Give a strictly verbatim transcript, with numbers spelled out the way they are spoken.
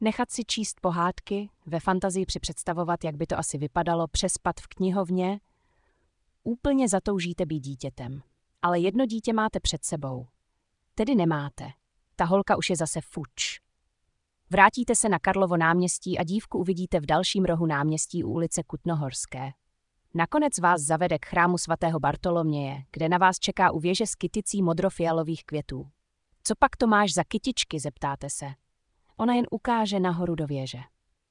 Nechat si číst pohádky, ve fantazii připředstavovat, jak by to asi vypadalo, přespat v knihovně. Úplně zatoužíte být dítětem. Ale jedno dítě máte před sebou. Tedy nemáte. Ta holka už je zase fuč. Vrátíte se na Karlovo náměstí a dívku uvidíte v dalším rohu náměstí u ulice Kutnohorské. Nakonec vás zavede k chrámu svatého Bartoloměje, kde na vás čeká u věže s kyticí modrofialových květů. Co pak to máš za kytičky, zeptáte se. Ona jen ukáže nahoru do věže.